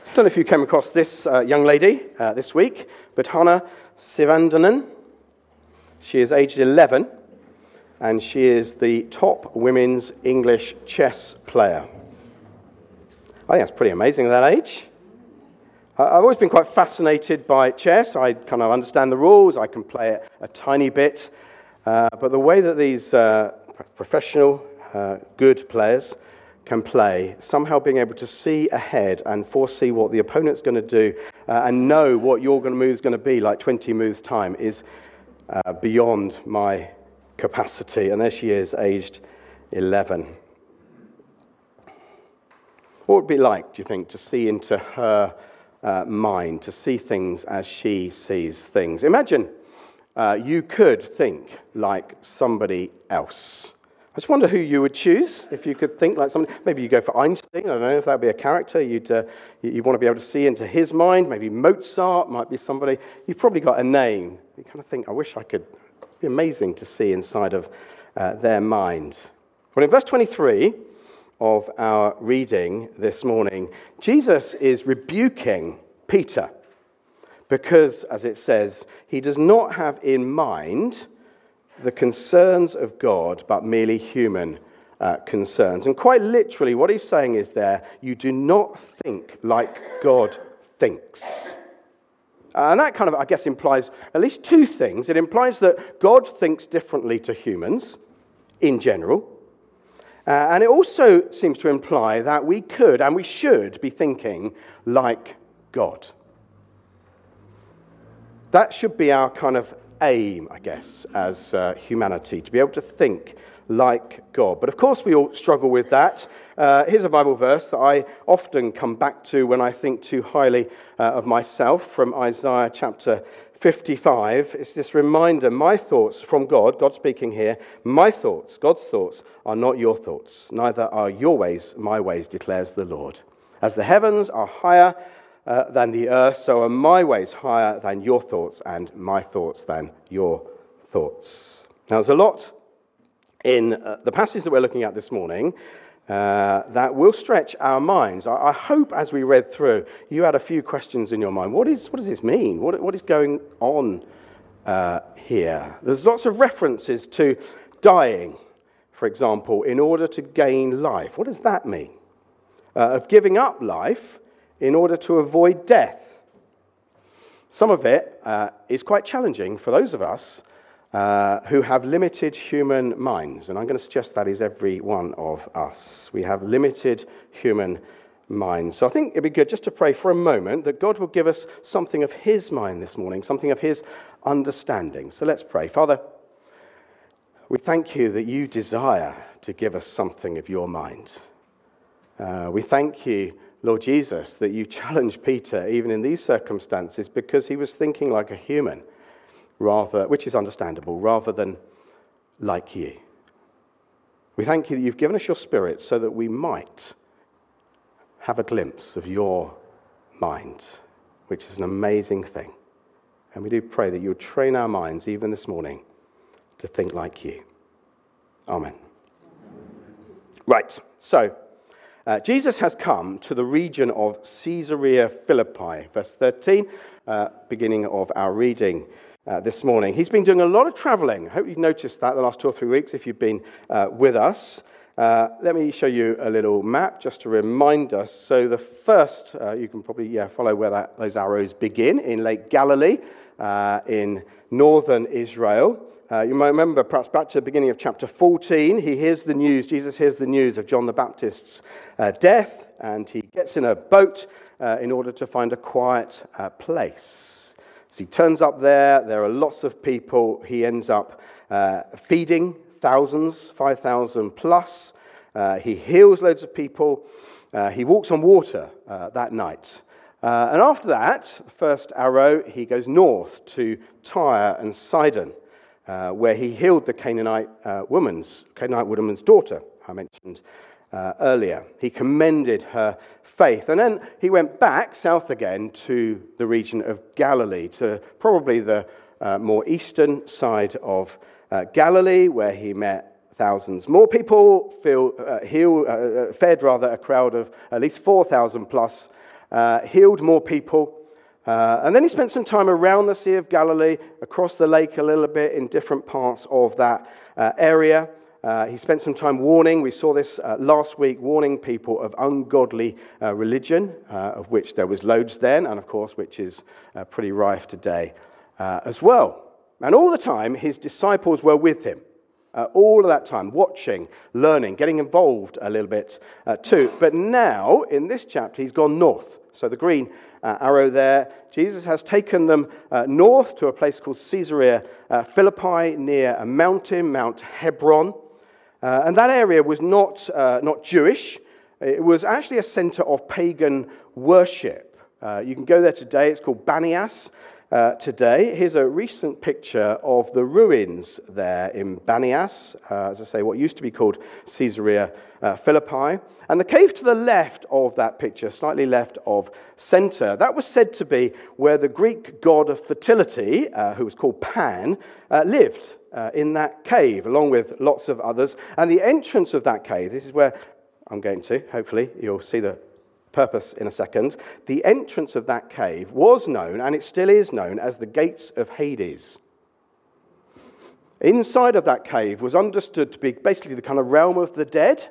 I don't know if you came across this young lady this week, but Hannah Sivandanan. She is aged 11, and she is the top women's English chess player. I think that's pretty amazing at that age. I've always been quite fascinated by chess. I kind of understand the rules. I can play it a tiny bit. But the way that these professional, good players can play, somehow being able to see ahead and foresee what the opponent's going to do and know what your move is going to be like 20 moves' time is beyond my capacity. And there she is, aged 11. What would it be like, do you think, to see into her mind, to see things as she sees things? Imagine you could think like somebody else. I just wonder who you would choose if you could think like somebody. Maybe you go for Einstein. I don't know if that would be a character you want to be able to see into his mind. Maybe Mozart might be somebody. You've probably got a name. You kind of think, I wish I could. It'd be amazing to see inside of their mind. Well, in verse 23 of our reading this morning, Jesus is rebuking Peter because, as it says, he does not have in mind the concerns of God, but merely human concerns. And quite literally, what he's saying is there, you do not think like God thinks. And that kind of, I guess, implies at least two things. It implies that God thinks differently to humans, in general. And it also seems to imply that we could and we should be thinking like God. That should be our kind of aim, I guess, as humanity, to be able to think like God. But of course we all struggle with that. Here's a Bible verse that I often come back to when I think too highly of myself, from Isaiah chapter 55. It's this reminder, my thoughts from God speaking here, my thoughts, God's thoughts, are not your thoughts, neither are your ways my ways, declares the Lord. As the heavens are higher than the earth, so are my ways higher than your thoughts, and my thoughts than your thoughts. Now, there's a lot in the passage that we're looking at this morning that will stretch our minds. I hope as we read through, you had a few questions in your mind. What does this mean? What is going on here? There's lots of references to dying, for example, in order to gain life. What does that mean? Of giving up life in order to avoid death. Some of it is quite challenging for those of us who have limited human minds. And I'm going to suggest that is every one of us. We have limited human minds. So I think it'd be good just to pray for a moment that God will give us something of his mind this morning, something of his understanding. So let's pray. Father, we thank you that you desire to give us something of your mind. We thank you, Lord Jesus, that you challenged Peter even in these circumstances because he was thinking like a human, which is understandable, rather than like you. We thank you that you've given us your Spirit so that we might have a glimpse of your mind, which is an amazing thing. And we do pray that you'll train our minds even this morning to think like you. Amen. Right, so Jesus has come to the region of Caesarea Philippi, verse 13, beginning of our reading this morning. He's been doing a lot of traveling. I hope you've noticed that the last 2 or 3 weeks if you've been with us. Let me show you a little map just to remind us. So the first, you can probably follow where those arrows begin, in Lake Galilee, in northern Israel. You might remember, perhaps back to the beginning of chapter 14, Jesus hears the news of John the Baptist's death, and he gets in a boat in order to find a quiet place. So he turns up there are lots of people, he ends up feeding thousands, 5,000 plus, he heals loads of people, he walks on water that night. And after that, first arrow, he goes north to Tyre and Sidon, where he healed the Canaanite woman's daughter, I mentioned earlier. He commended her faith. And then he went back south again to the region of Galilee, to probably the more eastern side of Galilee, where he met thousands more people, fed a crowd of at least 4,000 plus healed more people. And then he spent some time around the Sea of Galilee, across the lake a little bit in different parts of that area. He spent some time warning, we saw this last week, warning people of ungodly religion, of which there was loads then, and of course, which is pretty rife today as well. And all the time, his disciples were with him. All of that time, watching, learning, getting involved a little bit too. But now, in this chapter, he's gone north. So the green arrow there, Jesus has taken them north to a place called Caesarea Philippi, near a mountain, Mount Hebron. And that area was not Jewish. It was actually a center of pagan worship. You can go there today. It's called Banias today. Here's a recent picture of the ruins there in Banias, as I say, what used to be called Caesarea Philippi. And the cave to the left of that picture, slightly left of center, that was said to be where the Greek god of fertility, who was called Pan, lived. In that cave, along with lots of others. And the entrance of that cave, this is where I'm going to, hopefully, you'll see the purpose in a second. The entrance of that cave was known, and it still is known, as the gates of Hades. Inside of that cave was understood to be basically the kind of realm of the dead.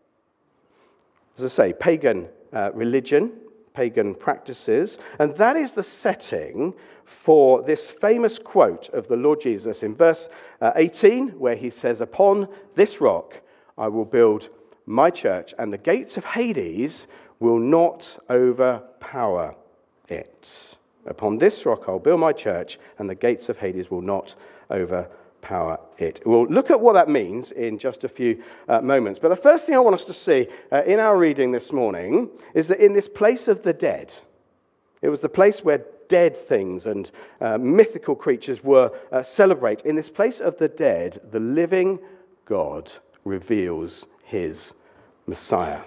As I say, pagan religion, pagan practices, and that is the setting for this famous quote of the Lord Jesus in verse 18, where he says, "Upon this rock I will build my church, and the gates of Hades will not overpower it." Upon this rock I'll build my church, and the gates of Hades will not overpower it. We'll look at what that means in just a few moments. But the first thing I want us to see in our reading this morning is that in this place of the dead, it was the place where dead things and mythical creatures were celebrated. In this place of the dead, the living God reveals his Messiah.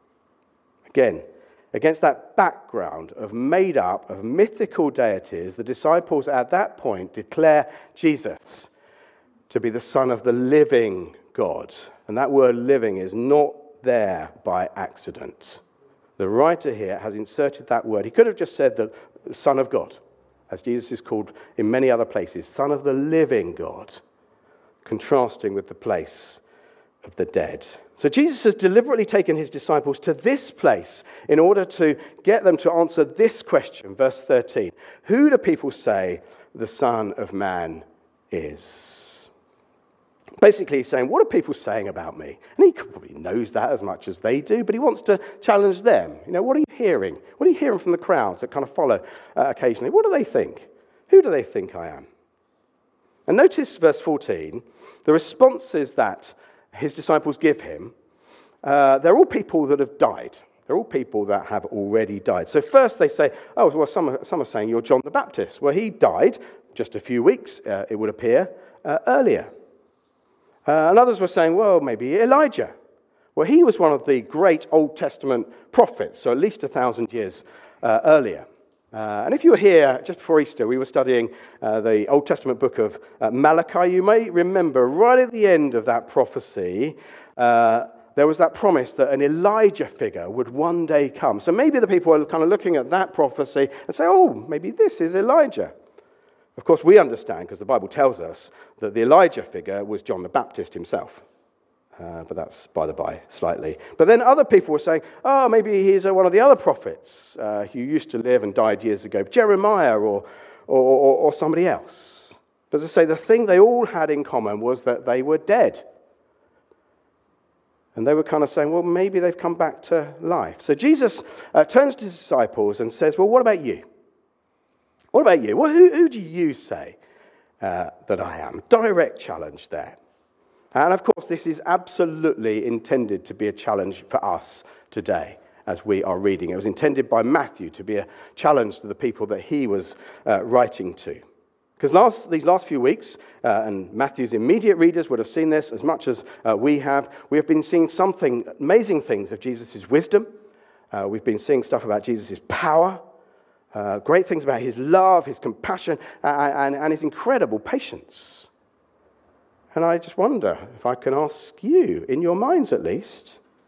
Again, against that background of made up, of mythical deities, the disciples at that point declare Jesus to be the Son of the living God. And that word living is not there by accident. The writer here has inserted that word. He could have just said the Son of God, as Jesus is called in many other places, Son of the living God, contrasting with the place of the dead. So Jesus has deliberately taken his disciples to this place in order to get them to answer this question, verse 13. Who do people say the Son of Man is? Basically, he's saying, what are people saying about me? And he probably knows that as much as they do, but he wants to challenge them. You know, what are you hearing? What are you hearing from the crowds that kind of follow occasionally? What do they think? Who do they think I am? And notice verse 14, the responses that his disciples give him, they're all people that have died. They're all people that have already died. So first they say, oh, well, some are saying you're John the Baptist. Well, he died just a few weeks, it would appear, earlier. And others were saying, well, maybe Elijah. Well, he was one of the great Old Testament prophets, so at least 1,000 years earlier. And if you were here just before Easter, we were studying the Old Testament book of Malachi. You may remember right at the end of that prophecy, there was that promise that an Elijah figure would one day come. So maybe the people are kind of looking at that prophecy and say, oh, maybe this is Elijah. Of course, we understand, because the Bible tells us, that the Elijah figure was John the Baptist himself. But that's by the by, slightly. But then other people were saying, oh, maybe he's one of the other prophets who used to live and died years ago, Jeremiah or somebody else. But as I say, the thing they all had in common was that they were dead. And they were kind of saying, well, maybe they've come back to life. So Jesus turns to his disciples and says, well, what about you? What about you? Well, who do you say that I am? Direct challenge there. And of course, this is absolutely intended to be a challenge for us today as we are reading. It was intended by Matthew to be a challenge to the people that he was writing to. Because these last few weeks, and Matthew's immediate readers would have seen this as much as we have been seeing amazing things of Jesus' wisdom. We've been seeing stuff about Jesus' power. Great things about his love, his compassion, and his incredible patience. And I just wonder if I can ask you, in your minds at least,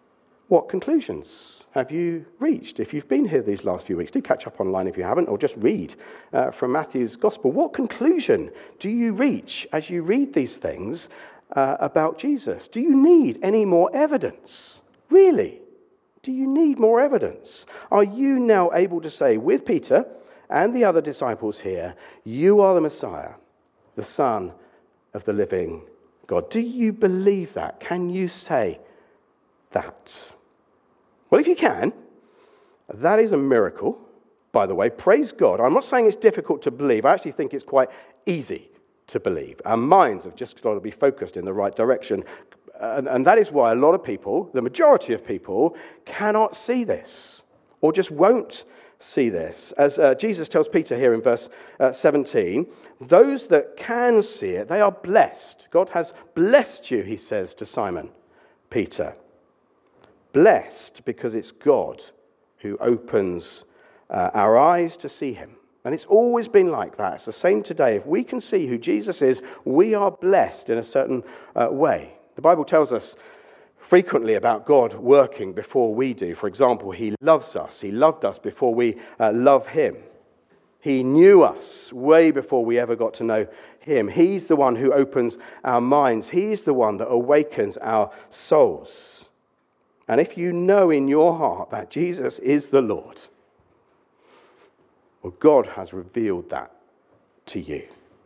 What conclusions have you reached? If you've been here these last few weeks, do catch up online if you haven't, or just read from Matthew's Gospel. What conclusion do you reach as you read these things about Jesus? Do you need any more evidence? Really? Do you need more evidence? Are you now able to say with Peter and the other disciples here, you are the Messiah, the Son of the living God? Do you believe that? Can you say that? Well, if you can, that is a miracle, by the way. Praise God. I'm not saying it's difficult to believe. I actually think it's quite easy to believe. Our minds have just got to be focused in the right direction. And that is why a lot of people, the majority of people, cannot see this or just won't see this. As Jesus tells Peter here in verse 17, those that can see it, they are blessed. God has blessed you, he says to Simon Peter. Blessed because it's God who opens our eyes to see him. And it's always been like that. It's the same today. If we can see who Jesus is, we are blessed in a certain way. The Bible tells us frequently about God working before we do. For example, he loves us. He loved us before we love him. He knew us way before we ever got to know him. He's the one who opens our minds. He's the one that awakens our souls. And if you know in your heart that Jesus is the Lord, well, God has revealed that to you.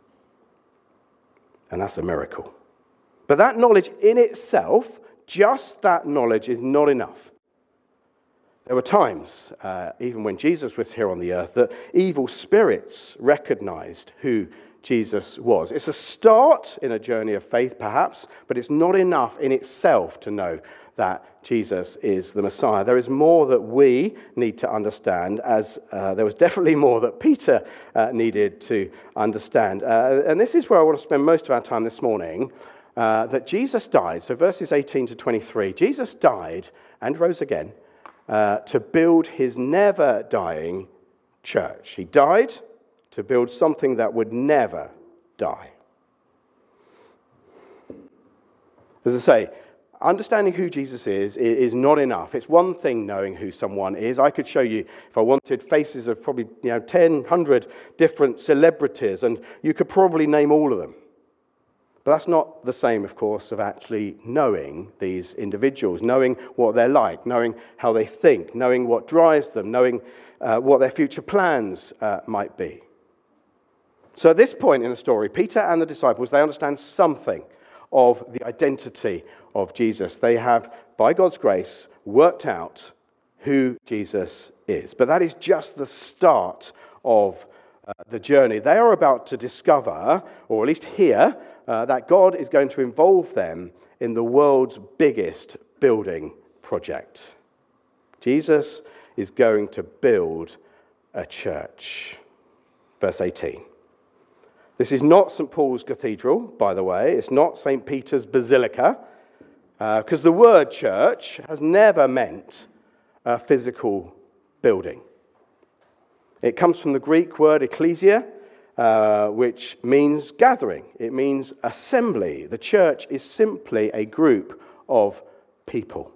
And that's a miracle. But that knowledge in itself, just that knowledge, is not enough. There were times, even when Jesus was here on the earth, that evil spirits recognized who Jesus was. It's a start in a journey of faith, perhaps, but it's not enough in itself to know that Jesus is the Messiah. There is more that we need to understand, as there was definitely more that Peter needed to understand. And this is where I want to spend most of our time this morning, that Jesus died. So verses 18 to 23, Jesus died and rose again to build his never-dying church. He died to build something that would never die. As I say, understanding who Jesus is not enough. It's one thing knowing who someone is. I could show you, if I wanted, faces of probably 10, 100 different celebrities, and you could probably name all of them. But that's not the same, of course, of actually knowing these individuals, knowing what they're like, knowing how they think, knowing what drives them, knowing what their future plans might be. So at this point in the story, Peter and the disciples, they understand something of the identity of Jesus. They have, by God's grace, worked out who Jesus is. But that is just the start of the journey. They are about to discover, or at least hear, that God is going to involve them in the world's biggest building project. Jesus is going to build a church. Verse 18. This is not St. Paul's Cathedral, by the way. It's not St. Peter's Basilica, because the word church has never meant a physical building. It comes from the Greek word ecclesia, which means gathering. It means assembly. The church is simply a group of people.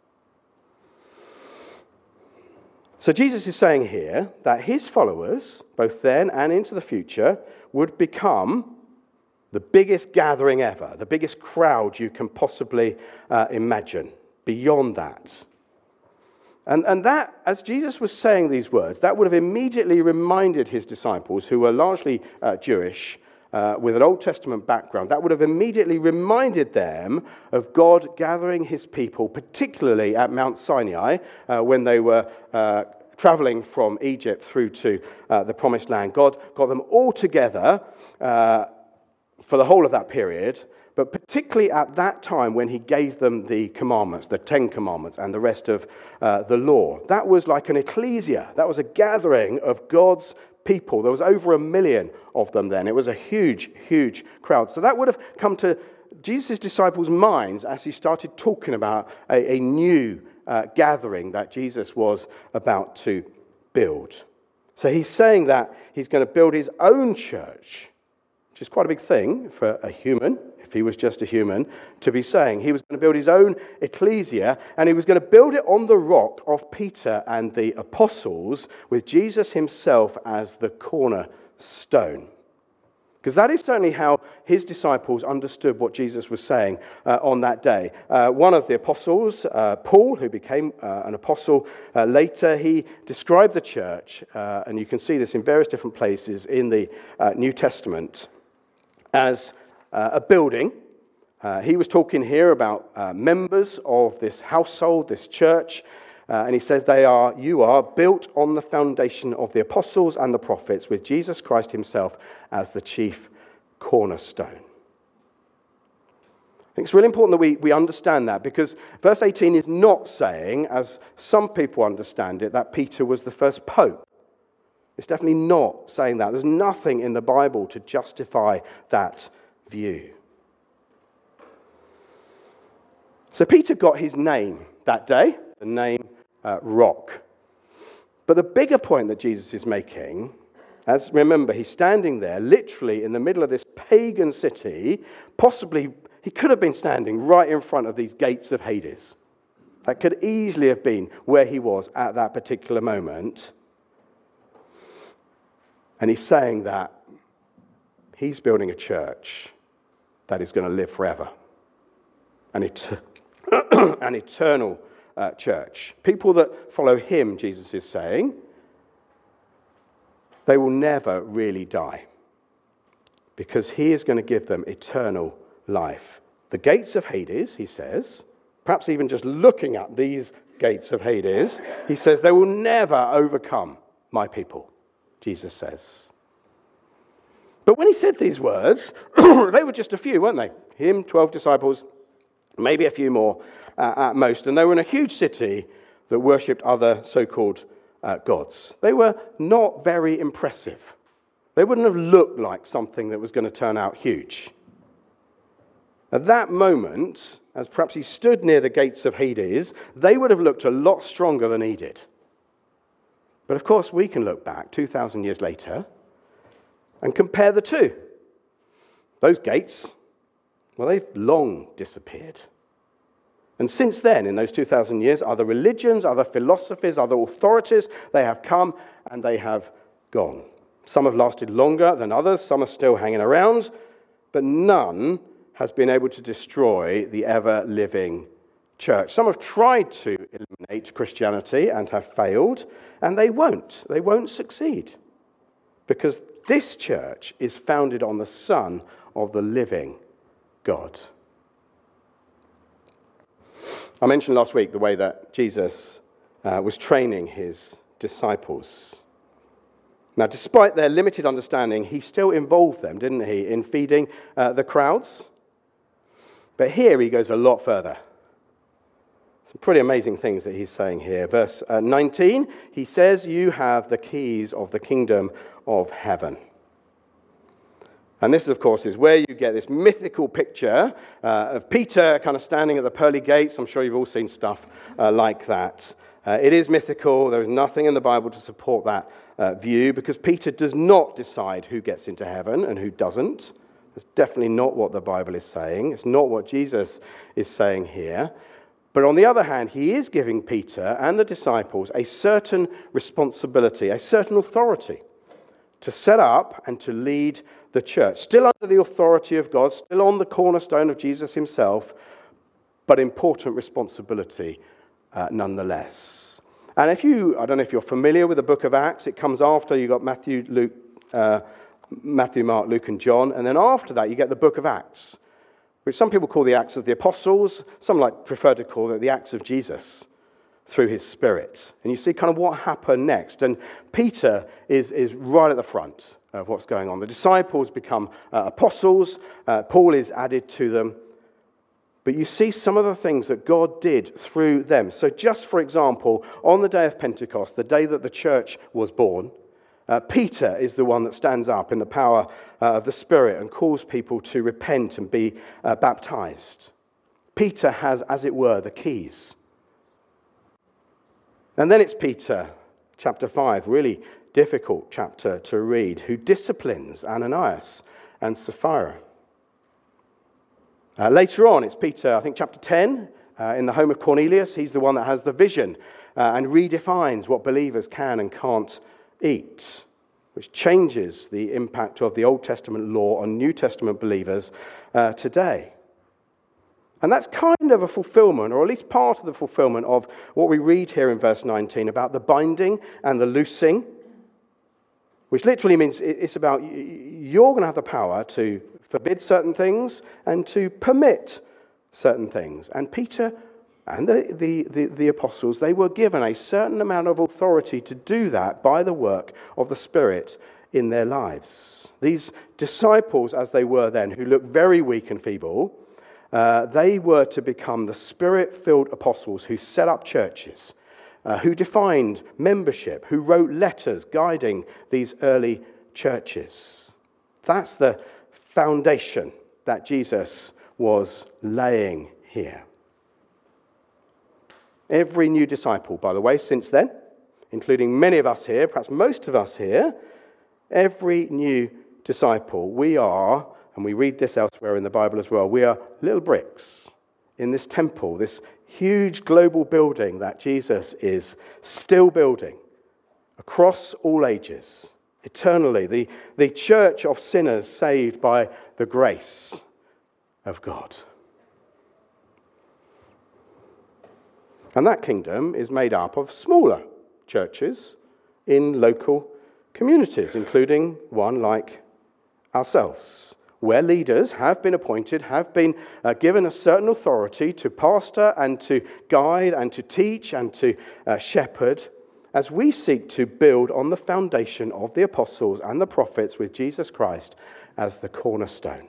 So Jesus is saying here that his followers, both then and into the future, would become the biggest gathering ever, the biggest crowd you can possibly imagine. Beyond that. And that, as Jesus was saying these words, that would have immediately reminded his disciples, who were largely Jewish, with an Old Testament background, that would have immediately reminded them of God gathering his people, particularly at Mount Sinai, when they were traveling from Egypt through to the Promised Land. God got them all together for the whole of that period, but particularly at that time when he gave them the commandments, the 10 commandments and the rest of the law. That was like an ecclesia. That was a gathering of God's people. There was over 1 million of them then. It was a huge, huge crowd. So that would have come to Jesus' disciples' minds as he started talking about a new gathering that Jesus was about to build. So he's saying that he's going to build his own church which is quite a big thing for a human, if he was just a human, to be saying. He was going to build his own ecclesia, and he was going to build it on the rock of Peter and the apostles, with Jesus himself as the cornerstone. Because that is certainly how his disciples understood what Jesus was saying on that day. One of the apostles, Paul, who became an apostle later, he described the church, and you can see this in various different places in the New Testament, as a building. He was talking here about members of this household, this church, and he says you are built on the foundation of the apostles and the prophets, with Jesus Christ himself as the chief cornerstone. I think it's really important that we understand that, because verse 18 is not saying, as some people understand it, that Peter was the first pope. It's definitely not saying that. There's nothing in the Bible to justify that view. So Peter got his name that day, the name Rock. But the bigger point that Jesus is making, as remember, he's standing there literally in the middle of this pagan city. Possibly he could have been standing right in front of these gates of Hades. That could easily have been where he was at that particular moment. And he's saying that he's building a church that is going to live forever. An eternal church. People that follow him, Jesus is saying, they will never really die, because he is going to give them eternal life. The gates of Hades, he says, perhaps even just looking at these gates of Hades, he says, they will never overcome my people, Jesus says. But when he said these words, they were just a few, weren't they? Him, 12 disciples, maybe a few more at most. And they were in a huge city that worshipped other so-called gods. They were not very impressive. They wouldn't have looked like something that was going to turn out huge. At that moment, as perhaps he stood near the gates of Hades, they would have looked a lot stronger than he did. But of course, we can look back 2,000 years later and compare the two. Those gates, well, they've long disappeared. And since then, in those 2,000 years, other religions, other philosophies, other authorities, they have come and they have gone. Some have lasted longer than others, some are still hanging around, but none has been able to destroy the ever-living church. Some have tried to eliminate Christianity and have failed, and they won't. They won't succeed, because this church is founded on the Son of the living God. I mentioned last week the way that Jesus was training his disciples. Now, despite their limited understanding, he still involved them, didn't he, in feeding the crowds? But here he goes a lot further. Some pretty amazing things that he's saying here. Verse 19, he says, "You have the keys of the kingdom of heaven." And this, of course, is where you get this mythical picture of Peter kind of standing at the pearly gates. I'm sure you've all seen stuff like that. It is mythical. There is nothing in the Bible to support that view, because Peter does not decide who gets into heaven and who doesn't. That's definitely not what the Bible is saying. It's not what Jesus is saying here. But on the other hand, he is giving Peter and the disciples a certain responsibility, a certain authority to set up and to lead the church, still under the authority of God, still on the cornerstone of Jesus himself, but important responsibility nonetheless. And I don't know if you're familiar with the book of Acts, it comes after you've got Matthew, Mark, Luke, and John, and then after that you get the book of Acts, which some people call the Acts of the Apostles, some prefer to call it the Acts of Jesus through his Spirit. And you see kind of what happened next. And Peter is right at the front of what's going on. The disciples become apostles. Paul is added to them. But you see some of the things that God did through them. So just for example, on the day of Pentecost, the day that the church was born, Peter is the one that stands up in the power of the Spirit and calls people to repent and be baptized. Peter has, as it were, the keys. And then it's Peter, chapter 5, really difficult chapter to read, who disciplines Ananias and Sapphira. Later on, it's Peter, I think chapter 10, in the home of Cornelius. He's the one that has the vision and redefines what believers can and can't eat, which changes the impact of the Old Testament law on New Testament believers today. And that's kind of a fulfillment, or at least part of the fulfillment of what we read here in verse 19 about the binding and the loosing, which literally means it's about you're going to have the power to forbid certain things and to permit certain things. And Peter and the apostles, they were given a certain amount of authority to do that by the work of the Spirit in their lives. These disciples, as they were then, who looked very weak and feeble, they were to become the Spirit-filled apostles who set up churches, who defined membership, who wrote letters guiding these early churches. That's the foundation that Jesus was laying here. Every new disciple, by the way, since then, including many of us here, perhaps most of us here, every new disciple, we are, and we read this elsewhere in the Bible as well, we are little bricks in this temple, this huge global building that Jesus is still building across all ages, eternally, the church of sinners saved by the grace of God. And that kingdom is made up of smaller churches in local communities, including one like ourselves, where leaders have been appointed, have been given a certain authority to pastor and to guide and to teach and to shepherd, as we seek to build on the foundation of the apostles and the prophets with Jesus Christ as the cornerstone.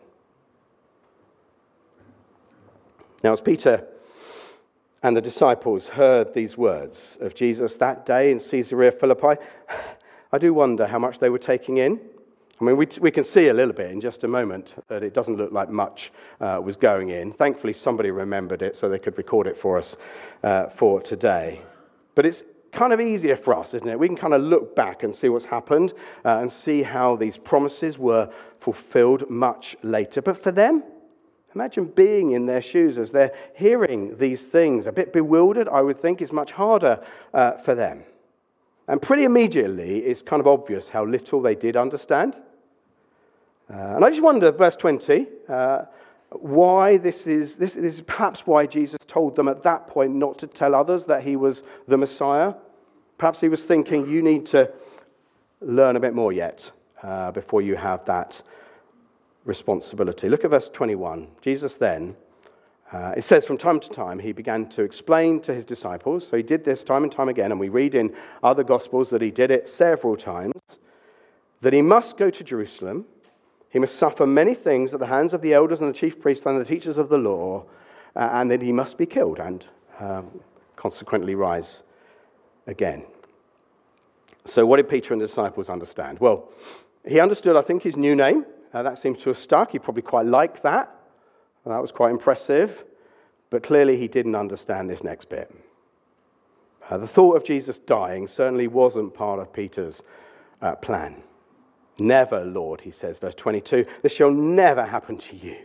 Now, as Peter and the disciples heard these words of Jesus that day in Caesarea Philippi, I do wonder how much they were taking in. I mean, we can see a little bit in just a moment that it doesn't look like much was going in. Thankfully, somebody remembered it so they could record it for us for today. But it's kind of easier for us, isn't it? We can kind of look back and see what's happened and see how these promises were fulfilled much later. But for them, imagine being in their shoes as they're hearing these things. A bit bewildered, I would think, is much harder for them. And pretty immediately, it's kind of obvious how little they did understand. And I just wonder, verse 20, why this is perhaps why Jesus told them at that point not to tell others that he was the Messiah. Perhaps he was thinking, you need to learn a bit more yet before you have that responsibility. Look at verse 21. Jesus then, it says from time to time, he began to explain to his disciples. So he did this time and time again, and we read in other Gospels that he did it several times, that he must go to Jerusalem. He must suffer many things at the hands of the elders and the chief priests and the teachers of the law, and then he must be killed and consequently rise again. So what did Peter and the disciples understand? Well, he understood, I think, his new name. That seems to have stuck. He probably quite liked that. That was quite impressive. But clearly he didn't understand this next bit. The thought of Jesus dying certainly wasn't part of Peter's plan. Never, Lord, he says, verse 22, this shall never happen to you.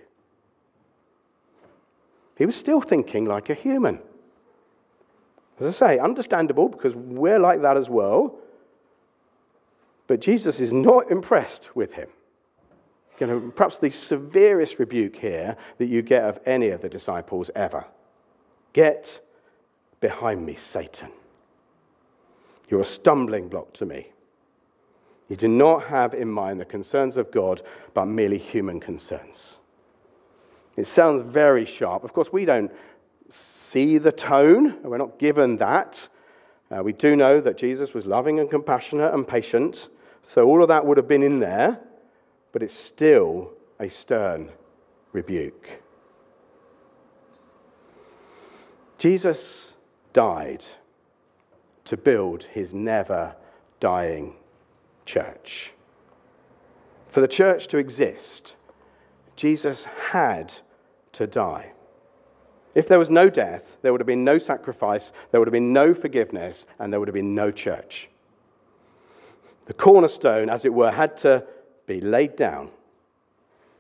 He was still thinking like a human. As I say, understandable because we're like that as well. But Jesus is not impressed with him. You know, perhaps the severest rebuke here that you get of any of the disciples ever. Get behind me, Satan. You're a stumbling block to me. You do not have in mind the concerns of God, but merely human concerns. It sounds very sharp. Of course, we don't see the tone. We're not given that. We do know that Jesus was loving and compassionate and patient. So all of that would have been in there. But it's still a stern rebuke. Jesus died to build his never-dying church. For the church to exist, Jesus had to die. If there was no death, there would have been no sacrifice, there would have been no forgiveness, and there would have been no church. The cornerstone, as it were, had to be laid down.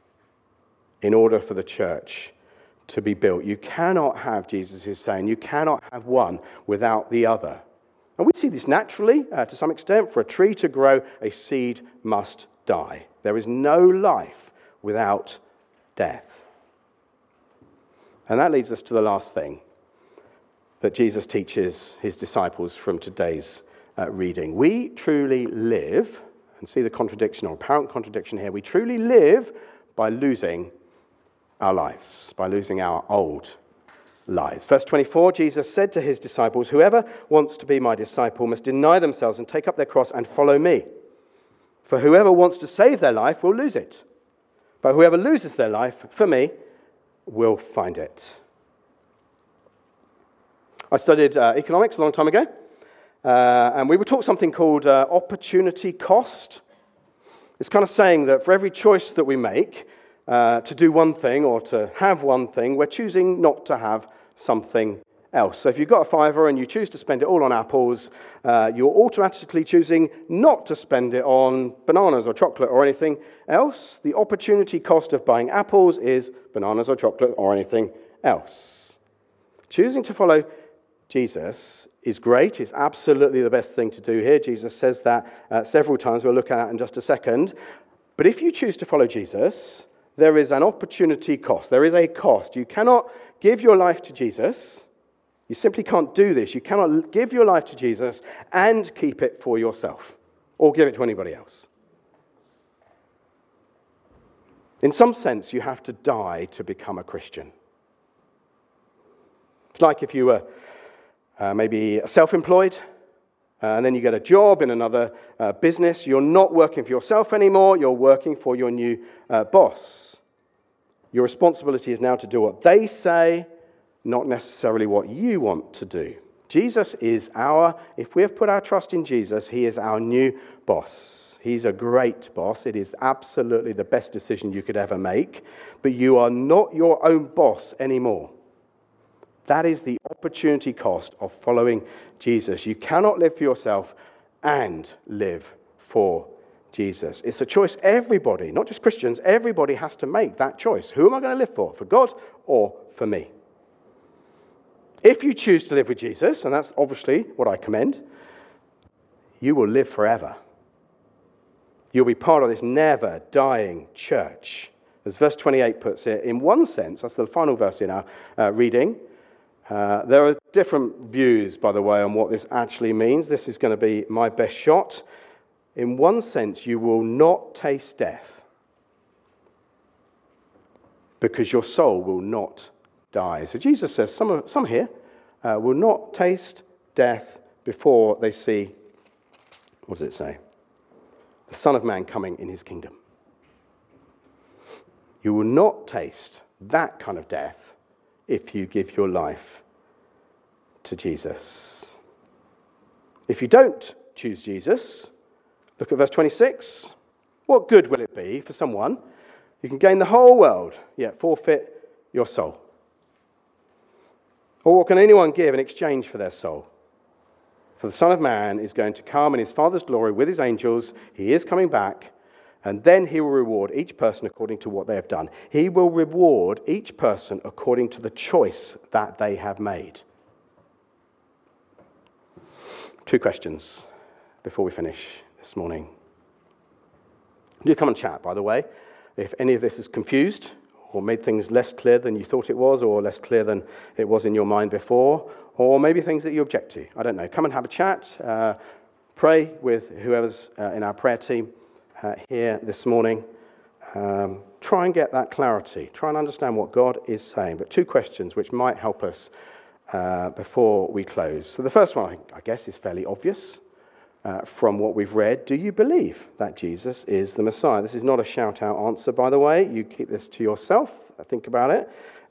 in order for the church to be built. You cannot have, Jesus is saying, you cannot have one without the other. And we see this naturally, to some extent. For a tree to grow, a seed must die. There is no life without death. And that leads us to the last thing that Jesus teaches his disciples from today's reading. We truly live, and see the contradiction or apparent contradiction here, we truly live by losing our lives, by losing our old lives. Verse 24, Jesus said to his disciples, "Whoever wants to be my disciple must deny themselves and take up their cross and follow me. For whoever wants to save their life will lose it. But whoever loses their life for me will find it." I studied economics a long time ago, and we were taught something called opportunity cost. It's kind of saying that for every choice that we make to do one thing or to have one thing, we're choosing not to have something else. So if you've got a fiver and you choose to spend it all on apples, you're automatically choosing not to spend it on bananas or chocolate or anything else. The opportunity cost of buying apples is bananas or chocolate or anything else. Choosing to follow Jesus is great. It's absolutely the best thing to do here. Jesus says that several times. We'll look at that in just a second. But if you choose to follow Jesus, there is an opportunity cost. There is a cost. You cannot give your life to Jesus. You simply can't do this. You cannot give your life to Jesus and keep it for yourself or give it to anybody else. In some sense, you have to die to become a Christian. It's like if you were maybe self-employed, and then you get a job in another business. You're not working for yourself anymore. You're working for your new boss. Your responsibility is now to do what they say, not necessarily what you want to do. Jesus is if we have put our trust in Jesus, he is our new boss. He's a great boss. It is absolutely the best decision you could ever make. But you are not your own boss anymore. That is the opportunity cost of following Jesus. You cannot live for yourself and live for Jesus. It's a choice everybody, not just Christians, everybody has to make that choice. Who am I going to live for? For God or for me? If you choose to live with Jesus, and that's obviously what I commend, you will live forever. You'll be part of this never dying church. As verse 28 puts it, in one sense, that's the final verse in our reading. There are different views, by the way, on what this actually means. This is going to be my best shot. In one sense, you will not taste death because your soul will not die. So Jesus says some here will not taste death before they see, what does it say? The Son of Man coming in his kingdom. You will not taste that kind of death if you give your life to Jesus. If you don't choose Jesus, look at verse 26. What good will it be for someone who can gain the whole world, yet forfeit your soul? Or what can anyone give in exchange for their soul? For the Son of Man is going to come in his Father's glory with his angels. He is coming back. And then he will reward each person according to what they have done. He will reward each person according to the choice that they have made. 2 questions before we finish this morning. Do come and chat, by the way, if any of this is confused or made things less clear than you thought it was or less clear than it was in your mind before, or maybe things that you object to. I don't know. Come and have a chat. Pray with whoever's in our prayer team here this morning. Try and get that clarity. Try and understand what God is saying. But 2 questions which might help us before we close. So the first one, I guess, is fairly obvious from what we've read. Do you believe that Jesus is the Messiah? This is not a shout-out answer, by the way. You keep this to yourself. Think about it.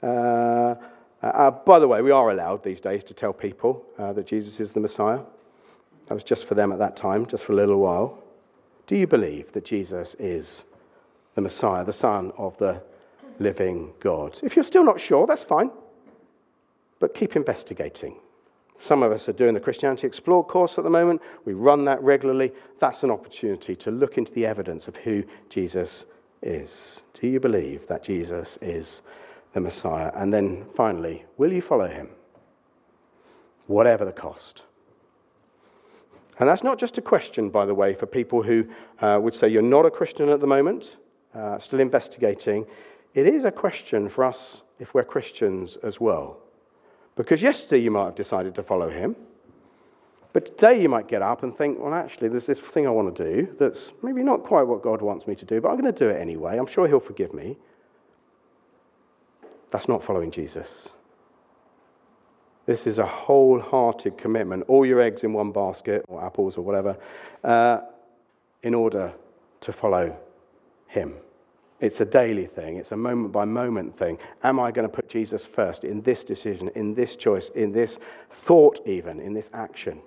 By the way, we are allowed these days to tell people that Jesus is the Messiah. That was just for them at that time, just for a little while. Do you believe that Jesus is the Messiah, the Son of the living God? If you're still not sure, that's fine. But keep investigating. Some of us are doing the Christianity Explored course at the moment. We run that regularly. That's an opportunity to look into the evidence of who Jesus is. Do you believe that Jesus is the Messiah? And then finally, will you follow him? Whatever the cost. And that's not just a question, by the way, for people who would say you're not a Christian at the moment, still investigating. It is a question for us if we're Christians as well. Because yesterday you might have decided to follow him, but today you might get up and think, well, actually, there's this thing I want to do that's maybe not quite what God wants me to do, but I'm going to do it anyway. I'm sure he'll forgive me. That's not following Jesus. This is a wholehearted commitment, all your eggs in one basket, or apples or whatever, in order to follow him. It's a daily thing. It's a moment-by-moment thing. Am I going to put Jesus first in this decision, in this choice, in this thought even, in this action?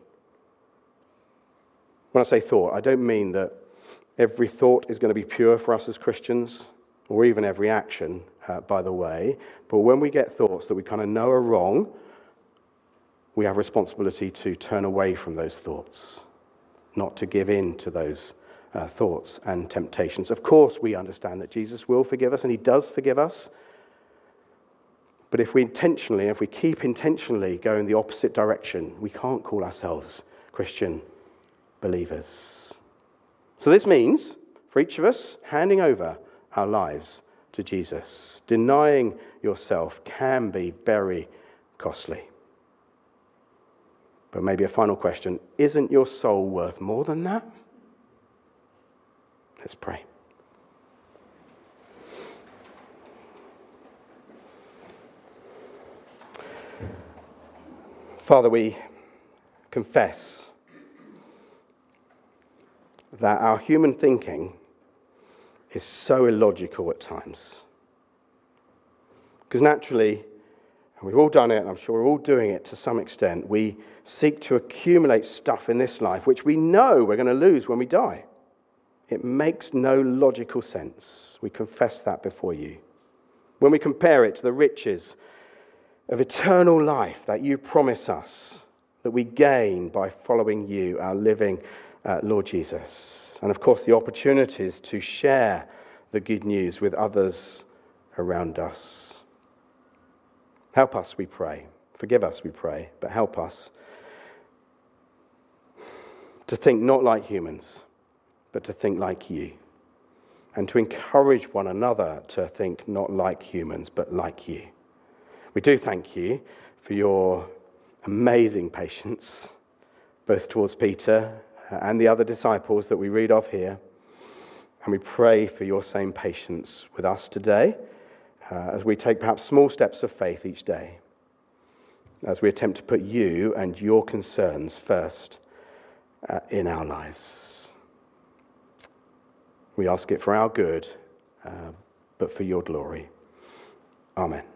When I say thought, I don't mean that every thought is going to be pure for us as Christians, or even every action, by the way. But when we get thoughts that we kind of know are wrong, we have responsibility to turn away from those thoughts, not to give in to those thoughts and temptations. Of course, we understand that Jesus will forgive us, and he does forgive us. But if we keep intentionally going the opposite direction, we can't call ourselves Christian believers. So this means, for each of us, handing over our lives to Jesus. Denying yourself can be very costly. But maybe a final question, isn't your soul worth more than that? Let's pray. Father, we confess that our human thinking is so illogical at times. Because naturally, and we've all done it, and I'm sure we're all doing it to some extent, we seek to accumulate stuff in this life which we know we're going to lose when we die. It makes no logical sense. We confess that before you. When we compare it to the riches of eternal life that you promise us, that we gain by following you, our living Lord Jesus. And of course, the opportunities to share the good news with others around us. Help us, we pray. Forgive us, we pray, but help us to think not like humans, but to think like you. And to encourage one another to think not like humans, but like you. We do thank you for your amazing patience, both towards Peter and the other disciples that we read of here. And we pray for your same patience with us today as we take perhaps small steps of faith each day, as we attempt to put you and your concerns first in our lives. We ask it for our good, but for your glory. Amen.